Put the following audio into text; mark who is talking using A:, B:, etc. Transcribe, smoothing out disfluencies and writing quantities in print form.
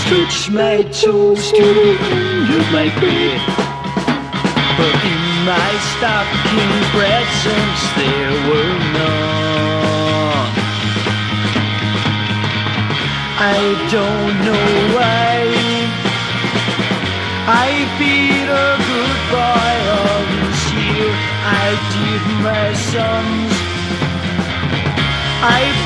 A: touch my toes to look my bed. But in my stocking presents there were none. I don't know why I beat a goodbye all this year. I did my sons, I